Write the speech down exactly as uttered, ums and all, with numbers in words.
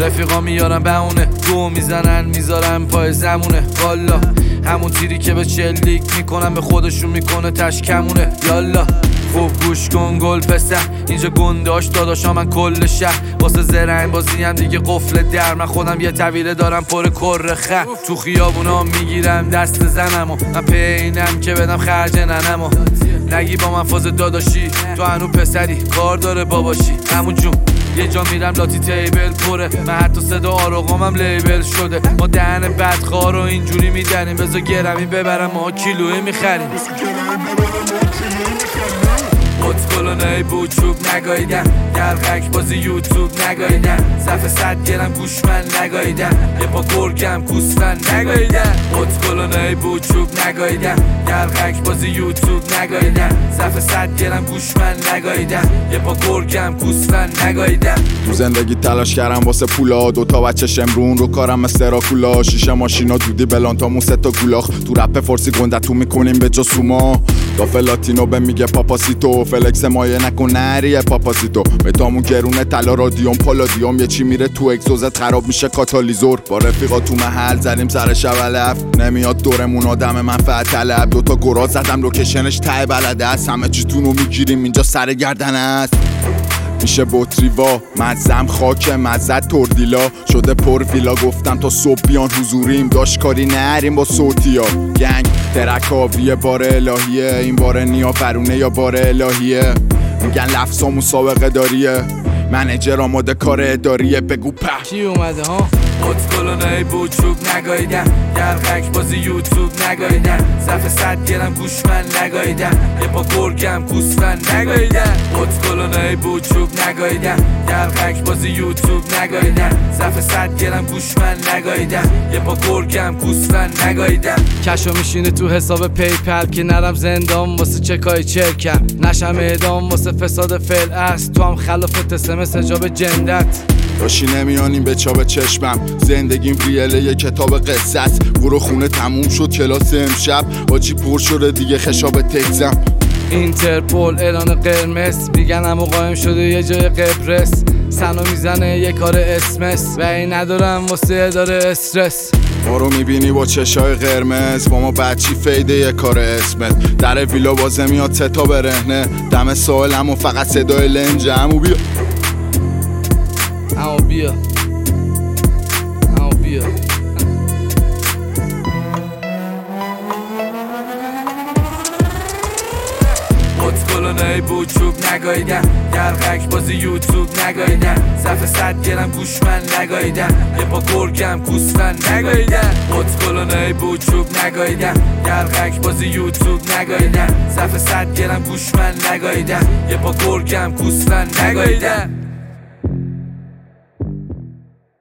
رفیقا میارن بهونه، گو میزنن میذارن پای زمونه. والا همون تیری که به چلیک میکنن به خودشون میکنه تشکمونه. یالا خوب گوش کن گل پسر، اینجا گنداش داداشا من کل شهر. واسه زرنگ بازی هم دیگه قفل در، من خودم یه طویله دارم پر کره خر. تو خیابونا میگیرم دست زنمو، من پینم که بدم خرج ننمو. نگی با من فاز داداشی، تو هنو پسری کار داره باباشی. همون جون یه جا میرم لاتی تیبل پره، من حتی صدا آرقامم لیبل شده. ما دهن بدخواه رو اینجوری میدنیم، بذار گرمی ببرم ما کیلویی میخریم. اتکلونه بود چوب نگاییدم، دلقک بازی یوتیوب نگاییدم. صفحه صد گرم گوش من نگاییدم، یه پا گرگم کوسفن نگاییدم. اتکلونه بود چوب نگاییدم، دلقک بازی یوتیوب نگاییدم. صفحه صد گرم گوش من نگاییدم، یه پا گرگم کوسفن نگاییدم. تو زندگی تلاش کردم واسه پولا، دوتا بچه شمرون رو کارم استراکولا. شیشه ماشینا دودی بلانتامون سه تا گولاخ، تو رپ فارسی گندتو میکنیم به جا سوما. داف لاتینو به میگه پاپاسیتو، فلکس مایه نکن نریه پاپاسیتو. متامون گرونه طلا رادیوم پالادیوم، یه چی میره تو اگزوزت خراب میشه کاتالیزور. با رفیقا تو محل زدیم سر شولف، نمیاد دورمون آدم منفعت طلب. دوتا گرا زدم لوکیشنش ته بلده است، همه چیتونو میگیریم اینجا سر گردن است. میشه بطریوا مزم خاک مزد تردیلا، شده پر ویلا. گفتم تا صبح بیان حضوریم، داشت کاری نریم با صوتیا. گنگ ترکاویه بار الهیه، این بار نیا فرونه یا بار الهیه. میگن لفظامون سابقه داریه، منیجر آماده کار اداریه. بگو په چی اومده ها؟ اتکلونه بود چوب نگاییدم، دلقک بازی یوتیوب نگاییدم. صفحه صد گرم گوش من نگاییدم، یه پا گرگم کوسفن نگاییدم. اتکلونه بود چوب نگاییدم، دلقک بازی یوتیوب نگاییدم. صفحه صد گرم گوش من نگاییدم، یه پا گرگم کوسفن نگاییدم. کشو میشینه تو حساب پیپل که نرم زندان واسه چکای چرکم، نشم اعدام واسه فساد فعل است. تو هم خلاف تسمس حجاب جندت داشی نمیانیم به چاب چشمم. زندگیم ریله یه کتاب قصه است، برو خونه تموم شد کلاس امشب. باجی پر شده دیگه خشاب تکزم. اینترپول اعلان قرمز، میگن همو قایم شده یه جای قبرس. سنو میزنه یه کار اسمس و این ندارم واسه اداره استرس. ما رو میبینی با چشای قرمز، با ما بچی فیده یه کار اسمت. در ویلا بازه میاد سه تا برهنه، دم سالم و فقط صدای لنجه. همو بیا همو بیا همو بیا اتکلونه بود چوب نگاییدم، دلقک بازی یوتیوب نگاییدم. صفحه صد گرم گوش من نگاییدم، یه پا گرگم کوسفن نگاییدم. اتکلونه بود چوب نگاییدم، دلقک بازی یوتیوب نگاییدم. صفحه صد گرم گوش من نگاییدم، یه پا گرگم کوسفن نگاییدم.